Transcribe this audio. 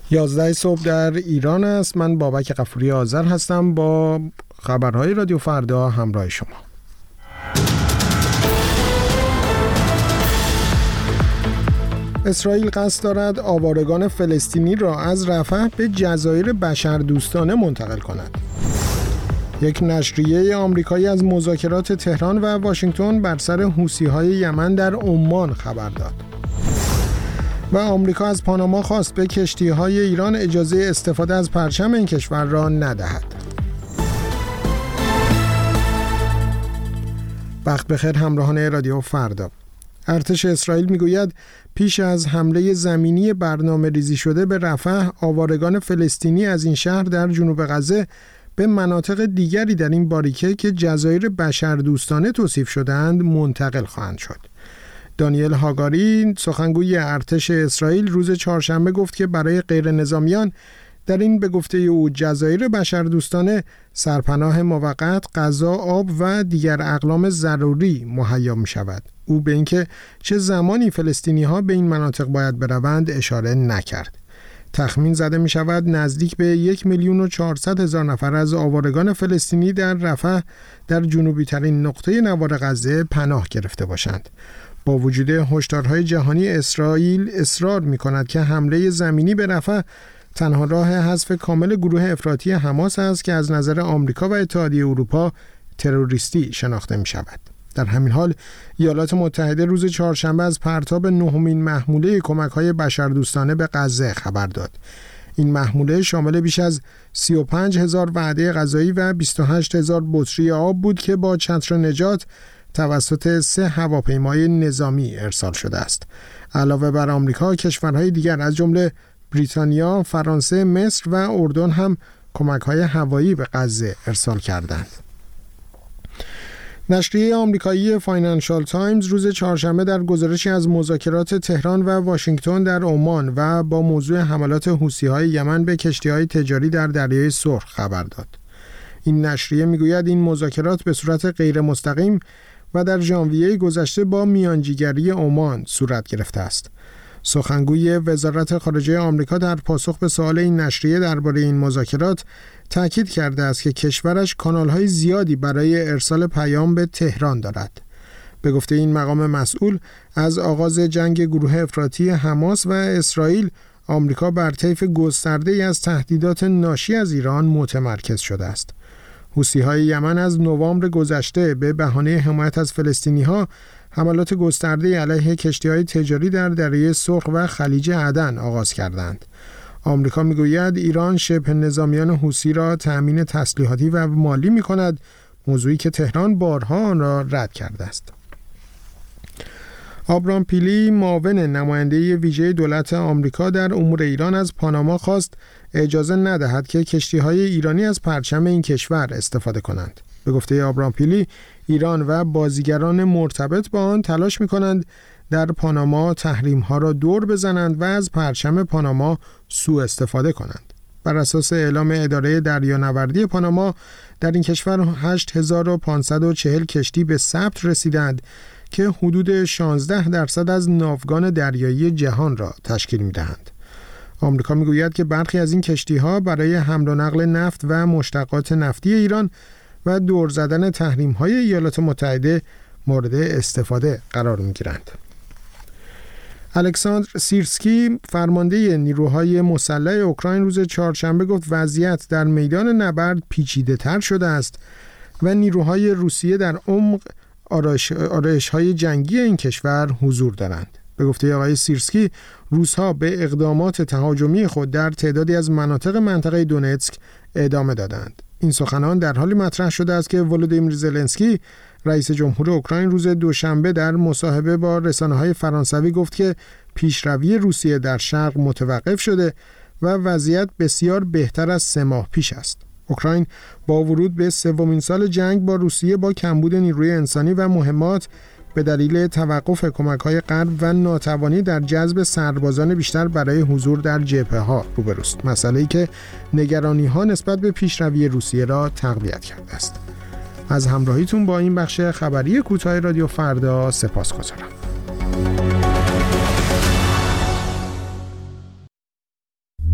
11 صبح در ایران است. من بابک غفوری آذر هستم با خبرهای رادیو فردا همراه شما. اسرائیل قصد دارد آوارگان فلسطینی را از رفح به جزایر بشردوستانه منتقل کند. یک نشریه آمریکایی از مذاکرات تهران و واشنگتن بر سر حوثی‌های یمن در عمان خبر داد. و آمریکا از پاناما خواست به کشتی‌های ایران اجازه استفاده از پرچم این کشور را ندهد. وقت بخیر همراهان رادیو فردا. ارتش اسرائیل میگوید پیش از حمله زمینی برنامه ریزی شده به رفح، آوارگان فلسطینی از این شهر در جنوب غزه به مناطق دیگری در این باریکه که جزایر بشردوستانه توصیف شده‌اند منتقل خواهند شد. دانیل هاگاری سخنگوی ارتش اسرائیل روز چهارشنبه گفت که برای غیر نظامیان در این به گفته او جزایر بشردوستانه سرپناه موقت، غذا، آب و دیگر اقلام ضروری مهیا می شود. او به اینکه چه زمانی فلسطینی ها به این مناطق باید بروند اشاره نکرد. تخمین زده می شود نزدیک به 1,400,000 نفر از آوارگان فلسطینی در رفح در جنوبی ترین نقطه نوار غزه پناه گرفته باشند. با وجود هشدارهای جهانی، اسرائیل اصرار می کند که حمله زمینی به رفح تنها راه حذف کامل گروه افراطی حماس است که از نظر آمریکا و اتحادیه اروپا تروریستی شناخته می شود. در همین حال ایالات متحده روز چهارشنبه از پرتاب 9مین محموله کمک‌های بشردوستانه به غزه خبر داد. این محموله شامل بیش از 35,000 وعده غذایی و 28,000 بطری آب بود که با چتر نجات توسط 3 هواپیمای نظامی ارسال شده است. علاوه بر آمریکا، کشورهای دیگر از جمله بریتانیا، فرانسه، مصر و اردن هم کمک‌های هوایی به غزه ارسال کردند. نشریه آمریکایی فاینانشال تایمز روز چهارشنبه در گزارشی از مذاکرات تهران و واشنگتن در عمان و با موضوع حملات حوثی‌های یمن به کشتی‌های تجاری در دریای سرخ خبر داد. این نشریه میگوید این مذاکرات به صورت غیر مستقیم و در ژانویه گذشته با میانجیگری عمان صورت گرفته است. سخنگوی وزارت خارجه آمریکا در پاسخ به سوال این نشریه درباره این مذاکرات تاکید کرده است که کشورش کانال‌های زیادی برای ارسال پیام به تهران دارد. به گفته این مقام مسئول، از آغاز جنگ گروه افراطی حماس و اسرائیل، آمریکا بر طیف گسترده‌ای از تهدیدات ناشی از ایران متمرکز شده است. حوثی‌های یمن از نوامبر گذشته به بهانه حمایت از فلسطینی‌ها حملات گسترده علیه کشتی‌های تجاری در دریای سرخ و خلیج عدن آغاز کردند. آمریکا میگوید ایران شبه نظامیان حوثی را تأمین تسلیحاتی و مالی می‌کند، موضوعی که تهران بارها آن را رد کرده است. آبرام پیلی، معاون نماینده ویژه دولت آمریکا در امور ایران، از پاناما خواست اجازه ندهد که کشتی‌های ایرانی از پرچم این کشور استفاده کنند. به گفته آبرام پیلی، ایران و بازیگران مرتبط با آن تلاش می‌کنند در پاناما تحریم‌ها را دور بزنند و از پرچم پاناما سوء استفاده کنند. بر اساس اعلام اداره دریانوردی پاناما، در این کشور 8540 کشتی به ثبت رسیدند که حدود 16% از ناوگان دریایی جهان را تشکیل می‌دهند. آمریکا می‌گوید که برخی از این کشتی‌ها برای حمل و نقل نفت و مشتقات نفتی ایران و دور زدن تحریم‌های ایالات متحده مورد استفاده قرار می‌گیرند. الکساندر سیرسکی، فرمانده نیروهای مسلح اوکراین، روز چهارشنبه گفت وضعیت در میدان نبرد پیچیده‌تر شده است و نیروهای روسیه در عمق آرایش‌های جنگی این کشور حضور دارند. به گفته آقای سیرسکی، روس‌ها به اقدامات تهاجمی خود در تعدادی از منطقه دونتسک ادامه دادند. این سخنان در حالی مطرح شده است که ولودیمیر زلنسکی، رئیس جمهور اوکراین، روز دوشنبه در مصاحبه با رسانه‌های فرانسوی گفت که پیشروی روسیه در شرق متوقف شده و وضعیت بسیار بهتر از 3 ماه پیش است. اوکراین با ورود به 3مین سال جنگ با روسیه با کمبود نیروی انسانی و مهمات به دلیل توقف کمک‌های غرب و ناتوانی در جذب سربازان بیشتر برای حضور در جبهه‌ها روبروست، مسئله‌ای که نگرانی‌ها نسبت به پیشروی روسیه را تقویت کرده است. از همراهیتون با این بخش خبری کوتاه رادیو فردا سپاسگزارم.